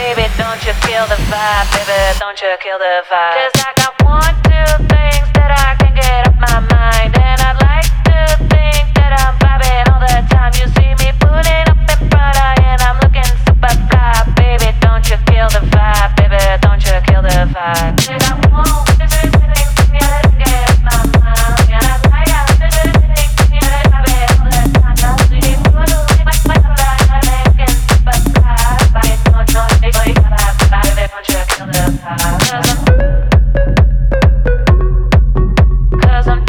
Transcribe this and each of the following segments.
baby, don't you kill the vibe, baby, don't you kill the vibe. 'Cause I got 1, 2 things that I can get off my mind, and I'd like to think that I'm vibing all the time. You see me pulling up in Prada, and I'm looking super fly, baby, don't you kill the vibe, baby, don't you kill the vibe. I got 1, 2 things that I can get off my mind, and I'd like to think that I'm vibing all the time. You see me pulling up in Prada, and I'm looking super fly, baby, don't you kill the vibe, baby, don't you kill the vibe. 'Cause I'm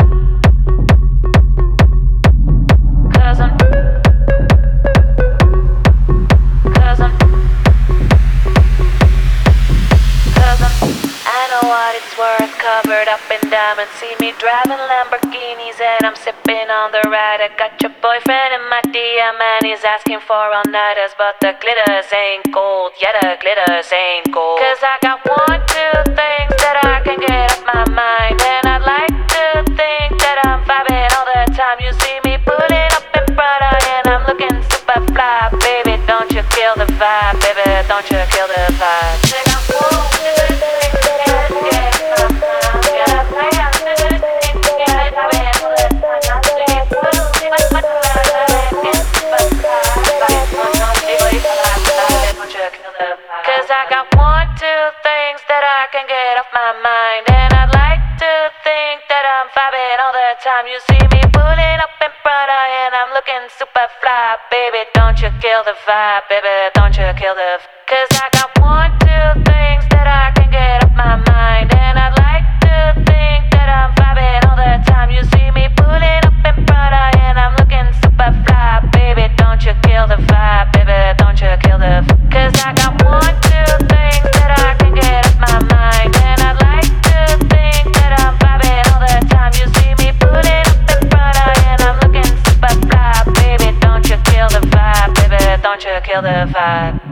I know what it's worth, covered up in diamonds. See me driving Lamborghinis and I'm sipping on the ride. I got your boyfriend in my DM and he's asking for all-nighters, but the glitters ain't gold, yeah, the glitters ain't gold. 'Cause I got 1, 2 things that I can get off my mind, and I'd like to think that I'm vibing all the time. You see me pulling up in Prada and I'm looking super fly, baby, don't you kill the vibe, baby, don't you kill the vibe. I got 1, 2 things that I can get off my mind, and I'd like to think that I'm vibing all the time. You see me pulling up in Prada and I'm looking super fly, baby, don't you kill the vibe, baby, don't you kill the vibe. 'Cause I got 1, 2 things that I can get off my mind, and I'd like to think that I'm vibing all the time. You see me pulling up in Prada and I'm looking super fly, baby, don't you kill the vibe, baby, don't you kill the vibe. 'Cause I got 1, 2 things that I can get off my mind, and I'd like to think that I'm vibing all the time. You see me pulling up in Prada and I'm looking super fly, baby, don't you kill the vibe, baby, don't you kill the vibe. 'Cause I got 1, 2 things that I can get off my mind, and I'd like to think that I'm vibing all the time. You see me pulling up in Prada and I'm looking super fly, baby, don't you kill the vibe, baby, don't you kill the vibe.